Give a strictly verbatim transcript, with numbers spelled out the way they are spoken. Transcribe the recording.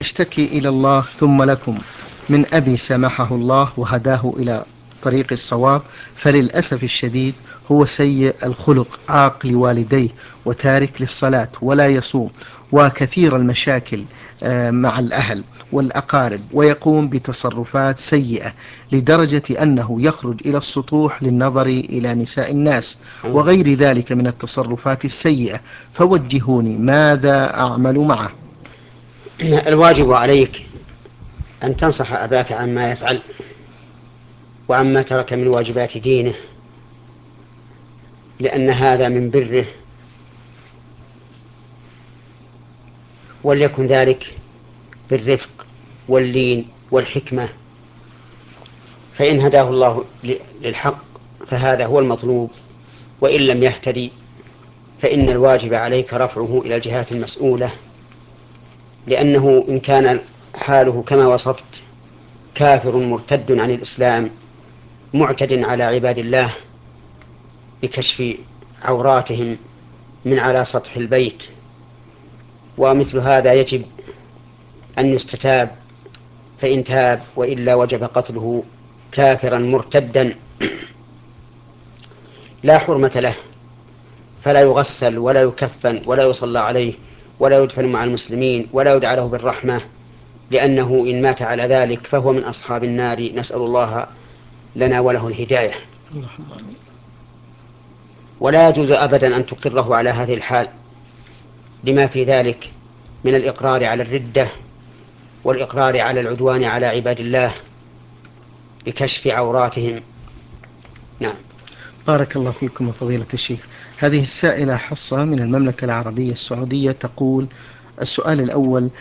اشتكي إلى الله ثم لكم من أبي سامحه الله وهداه إلى طريق الصواب، فللأسف الشديد هو سيء الخلق، عاق لوالديه وتارك للصلاة ولا يصوم، وكثير المشاكل آه، مع الأهل والأقارب، ويقوم بتصرفات سيئة لدرجة أنه يخرج إلى السطوح للنظر إلى نساء الناس وغير ذلك من التصرفات السيئة. فوجهوني ماذا أعمل معه؟ الواجب عليك أن تنصح أباك عما يفعل وعما ترك من واجبات دينه، لأن هذا من بره، وليكن ذلك بالرفق واللين والحكمة. فإن هداه الله للحق فهذا هو المطلوب، وإن لم يهتدي فإن الواجب عليك رفعه إلى الجهات المسؤولة، لأنه إن كان حاله كما وصفت كافر مرتد عن الإسلام معتد على عباد الله بكشف عوراتهم من على سطح البيت، ومثل هذا يجب أن يستتاب، فإن تاب وإلا وجب قتله كافرا مرتدا لا حرمة له، فلا يغسل ولا يكفن ولا يصلى عليه ولا يدفن مع المسلمين ولا يدعى له بالرحمة، لأنه إن مات على ذلك فهو من أصحاب النار، نسأل الله لنا وله الهداية. ولا يجوز أبدا أن تقره على هذه الحال لما في ذلك من الإقرار على الردة والإقرار على العدوان على عباد الله بكشف عوراتهم. نعم. بارك الله فيكم فضيلة الشيخ. هذه السائلة حصة من المملكة العربية السعودية تقول: السؤال الأول: